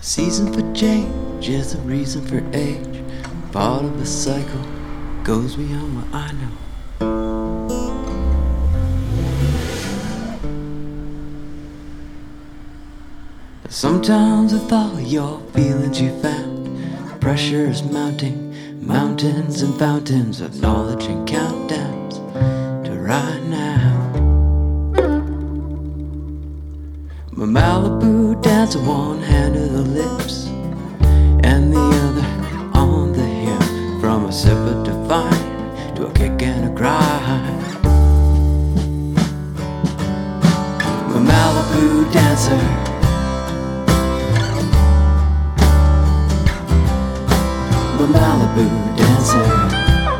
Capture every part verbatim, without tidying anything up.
Season for change is a reason for age. Part of a cycle goes beyond what I know. Sometimes with all your feelings you found, pressure is mounting, mountains and fountains of knowledge and countdowns to right now. My Malibu dancer, one hand to the lips and the other on the hip, from a sip of divine to a kick and a cry. My Malibu dancer, my Malibu dancer.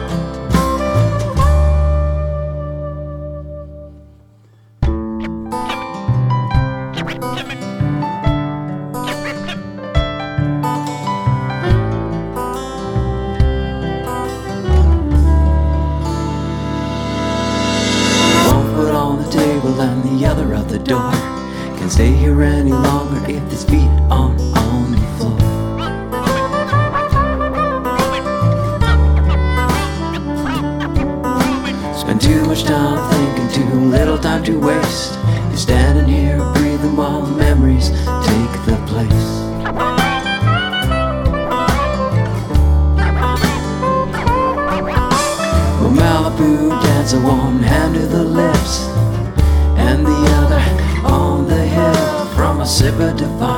One foot on the table and the other out the door. Can't stay here any longer if this feet aren't on the floor. Spend too much time thinking, too little time to waste. You're standing here breathing while memories take the place. My Malibu dancer, one hand to the lips and the other on the hip, from a sip of divine